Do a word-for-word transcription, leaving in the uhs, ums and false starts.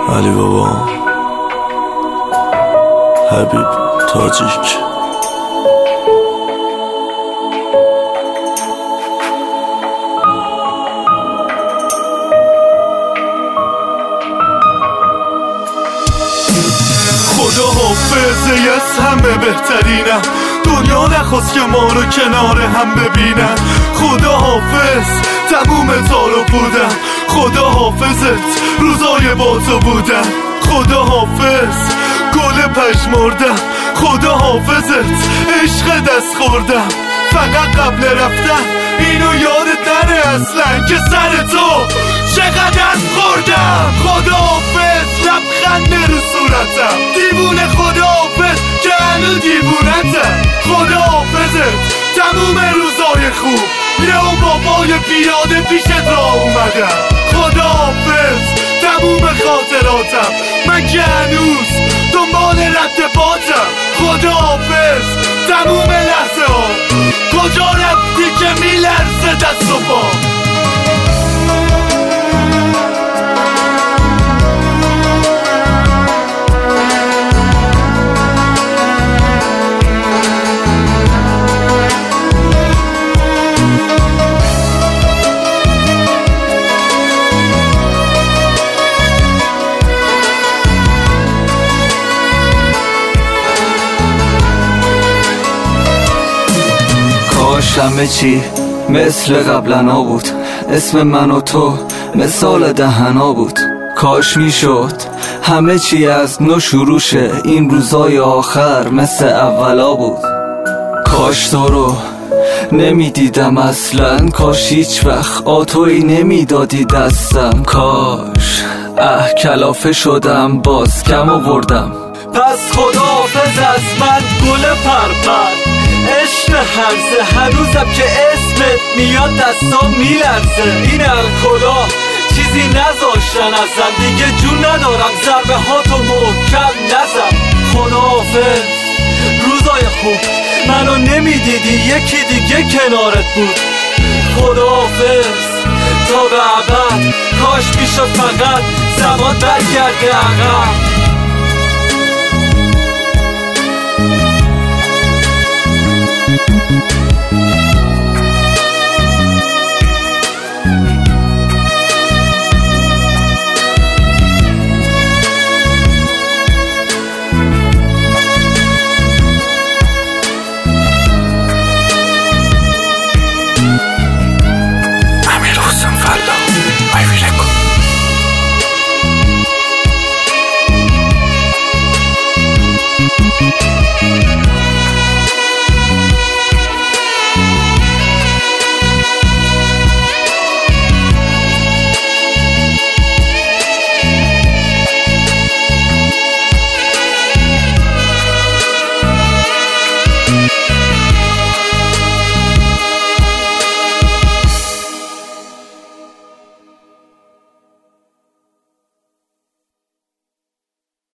علی بابا، حبیب تاجیک. خدا حافظه از همه بهترینم، دنیا نخواست که ما رو کنار هم ببینن. خدا حافظ تموم تارو بودم، خدا حافظت روزای با تو بودم. خدا حافظ گل پژمردم، خدا حافظت عشق دست خوردم. فقط قبل رفتن اینو یادت نره اصلا که سر تو چقدر از خوردم. خدا حافظ لبخند رو صورتم، دیوونه خدا حافظ که هنو دیوونتم. خدا حافظت تموم روزای خوب، یه اون بابای پیاده پیشت را اومدم. خدا حافظ تموم خاطراتم، من که هنوز دنبال رد باتم. خدا حافظ تموم لحظه ها، کجا رفتی که میلرزه دست و پا. همه چی مثل قبلنا بود، اسم من و تو مثال دهنا بود. کاش میشد همه چی از نو شروع شه، این روزای آخر مثل اولا بود. کاش تو رو نمیدیدم اصلا، کاش هیچ وقت آتویی نمیدادی دستم. کاش اه کلافه شدم باز کم آوردم. پس خداحافظ از من گل پرپر، عشق هرزه هنوزم که اسمت میاد دستام میلرزه. این الکلا چیزی نذاشتن ازم، دیگه جون ندارم ضربه ها تو محکم نزم. خداحافظ روزای خوب، منو نمیدیدی یکی دیگه کنارت بود. خداحافظ تا به ابد، کاش میشد فقط زمان برگرده عقب.